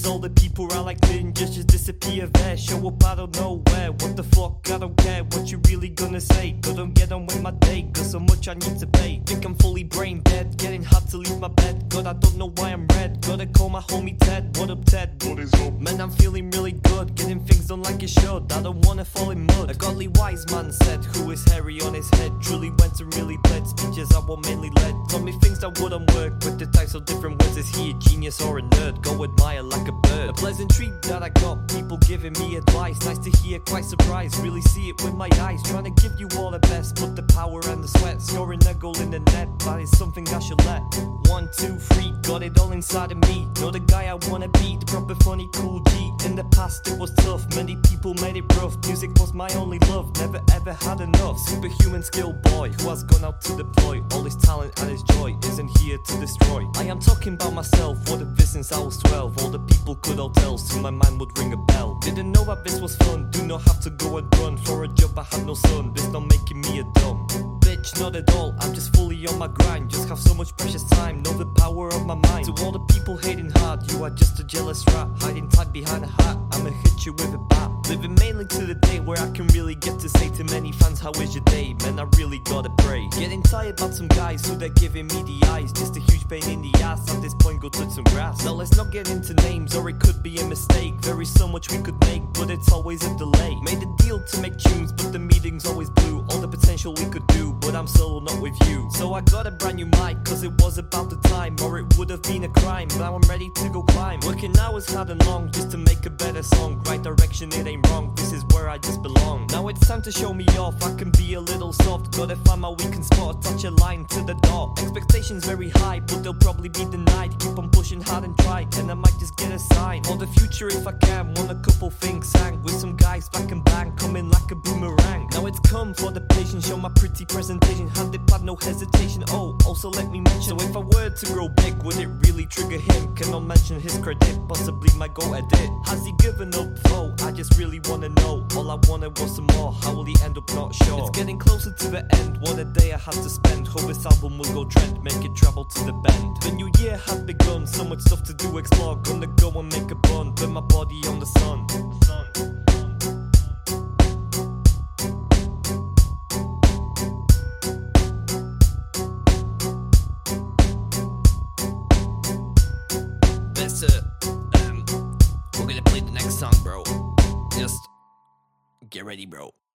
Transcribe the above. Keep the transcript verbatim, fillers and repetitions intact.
Cause all the people around like ninjas just disappear there. Show up out of nowhere, what the fuck, I don't care what you really gonna say. Couldn't get on with my day, got so much I need to pay. Think I'm fully brain dead, getting hard to leave my bed. God, I don't know why I'm red, gotta call my homie Ted. What up Ted? What is up? Man, I'm feeling really good, getting things done like it should. I don't wanna fall in mud. A godly wise man said, who is hairy on his head? Truly went and really bled, speeches I want mainly led. Told me things that wouldn't work, with the types of different words. Is he a genius or a nerd? Go admire like a bird. A pleasant treat that I got, people giving me advice. Nice to hear, quite surprised, really see it with my eyes. Trying to give you all the best, put the power and the sweat. Scoring a goal in the net, that is something I should let. One, two, three, got it all inside of me. Know the guy I wanna be, the proper funny cool G. In the past it was tough, many people made it rough. Music was my only love, never ever had enough. Superhuman skill boy, who has gone out to deploy. All his talent and his joy isn't here to destroy. I am talking about myself, what a bit since I was twelve. All the people could all tell, soon my mind would ring a bell. Didn't know that this was fun, do not have to go and run. For a job I had no son, this not making me a dumb bitch, not at all, I'm just fully on my grind. Just have so much precious time, know the power of my mind. To all the people hating hard, you are just a jealous rat. Hiding tight behind a hat, I'ma hit you with a bat. Living mainly to the day where I can really get to say to many fans, how is your day? Man, I really gotta pray. Getting tired about some guys who they're giving me the eyes. Just a huge pain in the ass, at this point go touch some grass. Now let's not get into names, or it could be a mistake. There is so much we could make, but it's always a delay. Made a deal to make tunes, but the meeting's always blue. All the potential we could do, but I'm solo, not with you. So I got a brand new mic, cause it was about the time, or it would have been a crime. Now I'm ready to go climb, working hours hard and long, just to make a better song. Right direction, it ain't wrong, this is where I just belong. Now it's time to show me off, I can be a little soft. Gotta find my weak spot, touch a line to the door. Expectations very high, but they'll probably be denied. Keep on pushing hard and try, and I might just get a sign. For the future if I can, want a couple things sang. With some guys back and bang, coming like a boomerang. Now it's come for the patience, show my pretty presentation. Hand it back, no hesitation, oh, also let me mention. So if I were to grow big, would it really trigger him? Cannot mention his credit, possibly my go edit. Has he given up though? I just really wanna know. All I wanted was some more, how will he end up, not sure. It's getting closer to the end, what a day I had to spend. Hope this album will go trend, make it travel to the bend. The new year had begun, so much stuff to do, explore. Gonna go and make a bun, put my body on the sun, sun. Um, we're gonna play the next song, bro. Just get ready, bro.